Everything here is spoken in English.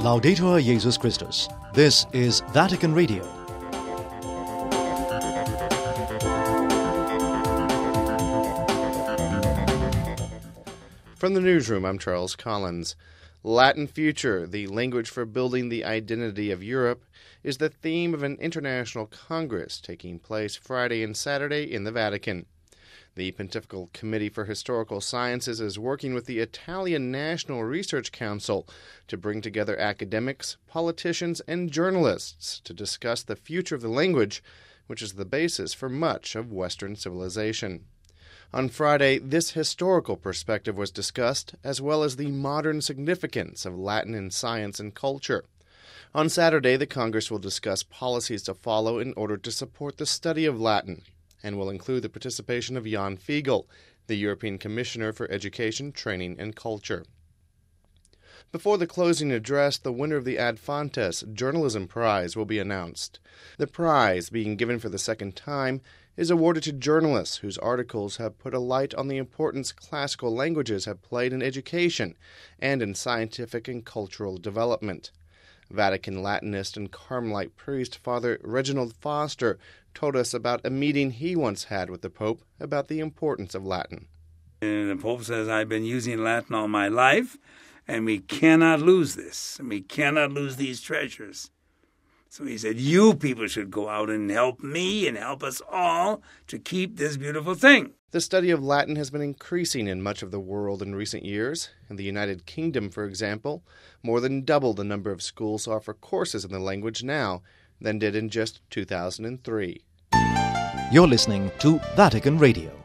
Laudetur Jesus Christus. This is Vatican Radio. From the newsroom, I'm Charles Collins. Latin Future, the language for building the identity of Europe, is the theme of an international congress taking place Friday and Saturday in the Vatican. The Pontifical Committee for Historical Sciences is working with the Italian National Research Council to bring together academics, politicians, and journalists to discuss the future of the language, which is the basis for much of Western civilization. On Friday, this historical perspective was discussed, as well as the modern significance of Latin in science and culture. On Saturday, the Congress will discuss policies to follow in order to support the study of Latin, and will include the participation of Jan Fiegel, the European Commissioner for Education, Training, and Culture. Before the closing address, the winner of the Ad Fontes Journalism Prize will be announced. The prize, being given for the second time, is awarded to journalists whose articles have put a light on the importance classical languages have played in education and in scientific and cultural development. Vatican Latinist and Carmelite priest Father Reginald Foster told us about a meeting he once had with the Pope about the importance of Latin. And the Pope says, I've been using Latin all my life, and we cannot lose this, and we cannot lose these treasures. So he said, you people should go out and help me and help us all to keep this beautiful thing. The study of Latin has been increasing in much of the world in recent years. In the United Kingdom, for example, more than double the number of schools offer courses in the language now than did in just 2003. You're listening to Vatican Radio.